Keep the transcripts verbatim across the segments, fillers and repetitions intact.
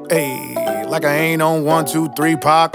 Ayy, like I ain't on one, two, three, Pac.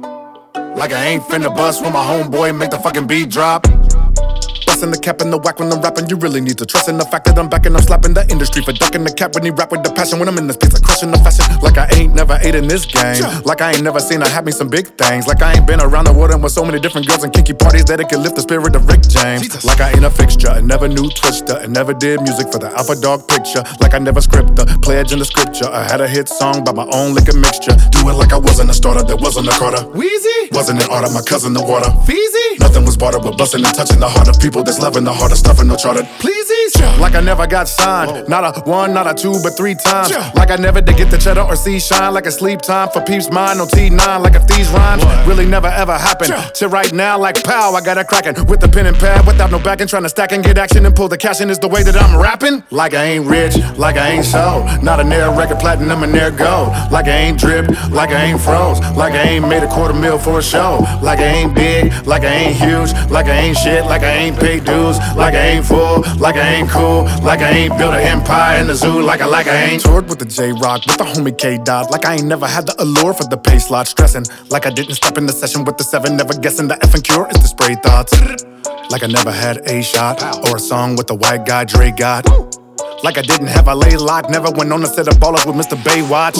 Like I ain't finna bust when my homeboy make the fucking beat drop. Bustin' the cap and the whack when I'm rapping. You really need to trust in the fact that I'm back and I'm slapping the industry for ducking the cap when he rap with the passion. When I'm in this piece of crushing the fashion. Like I ain't never ate in this game. Like I ain't never seen her have me some big things. Like I ain't been around the world and with so many different girls and kinky parties that it can lift the spirit of Rick James. Jesus. Like I ain't a fixture and never knew Twister and never did music for the Alpha Dog picture. Like I never script the pledge in the scripture. I had a hit song by my own liquor mixture. Do it like I wasn't a starter, there wasn't a Carter. Wheezy wasn't an order, my cousin the water. Feezy nothing was bartered but busting and touching the heart of people that's loving the heart of stuffing no chartered. Pleasies like I never got signed. Whoa. Not a one, not a two, but three times. Yeah. Like I never did get the cheddar or see shine. Like a sleep time for peeps mine on T nine. Like if these rhymes what? Really never ever happened. Yeah. To right now like pow, I got it cracking with the pen and pad without no backing, trying to stack and get action and pull the cash in is the way that I'm rapping. Like I ain't rich, like I ain't sold. Not a near record platinum and near gold. Like I ain't dripped, like I ain't froze. Like I ain't made a quarter mil for a show. Like I ain't big, like I ain't huge. Like I ain't shit, like I ain't paid dues. Like I ain't full, like I ain't cool. Like I ain't built an empire in the zoo. Like I like I ain't toured with the J-Rock, with the homie K-Dot. Like I ain't never had the allure for the pay slot. Stressing, like I didn't step in the session with the seven. Never guessing the effing cure is the spray thoughts. Like I never had a shot or a song with the white guy Dre got. Like I didn't have a lay lock, never went on a set of ballers with Mister Baywatch.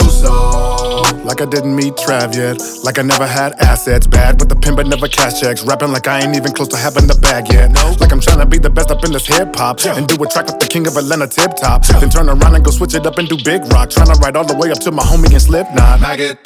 Like I didn't meet Trav yet. Like I never had assets, bad with the pen but never cash checks. Rapping like I ain't even close to having the bag yet. Like I'm trying to be the best up in this hip hop and do a track with the king of Atlanta Tip Top. Then turn around and go switch it up and do Big Rock. Trying to ride all the way up to my homie and Slipknot.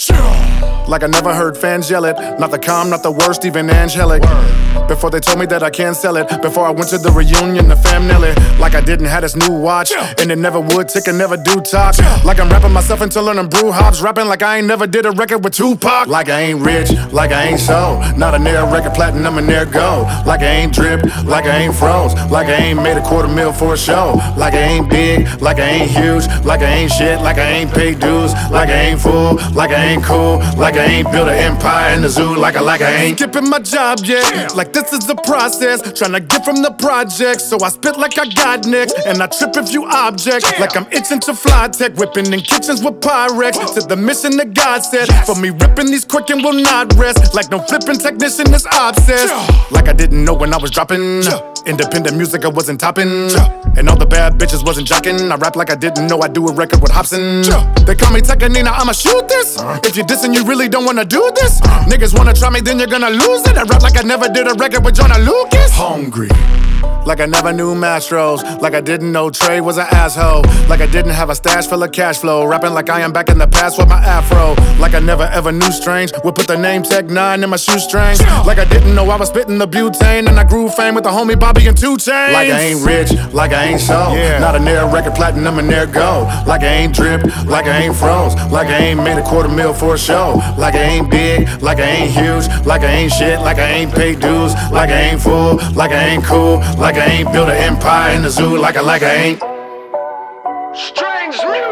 Like I never heard fans yell it. Not the calm, not the worst, even angelic. Before they told me that I can't sell it. Before I went to the reunion, the fam Nelly. Like I didn't have this new watch and it never would tick and never do talk. Like I'm rapping myself into learning brew hops. Rapping like I ain't never did a record with Tupac. Like I ain't rich, like I ain't sold. Not a near record platinum and near gold. Like I ain't dripped, like I ain't froze. Like I ain't made a quarter mil for a show. Like I ain't big, like I ain't huge. Like I ain't shit, like I ain't paid dues. Like I ain't full, like I ain't cool. Like I ain't built an empire in the zoo. Like I like I ain't skipping my job yet. Like this is the process, trying to get from the project. So I spit like I got next, and I trip if you object. Like I'm itching to fly tech, whipping in kitchens with Pyrex. To the mission that God said, for me ripping these quick and will not rest. Like no flipping technician is obsessed. Like I didn't know when I was dropping. Independent music I wasn't topping. And all the bad bitches wasn't jocking. I rap like I didn't know I do a record with Hobson. They call me Tekanina, I'ma shoot this. If you dissing, you really don't wanna do this. Niggas wanna try me, then you're gonna lose it. I rap like I never did a record with Jonah Lucas. Hungry. Like I never knew Mastros. Like I didn't know Trey was an asshole. Like I didn't have a stash full of cash flow. Rapping like I am back in the past with my afro. Like I never ever knew Strange would put the name Tech Nine in my shoestrings. Like I didn't know I was spitting the butane. And I grew fame with the homie Bobby and Two Chainz. Like I ain't rich, like I ain't sold. Yeah. Not a near record platinum and near gold. Like I ain't dripped, like I ain't froze. Like I ain't made a quarter mil for a show. Like I ain't big, like I ain't huge. Like I ain't shit, like I ain't paid dues. Like I ain't full, like I ain't cool. Like I ain't built an empire in the zoo. Like I like I ain't. Strange music.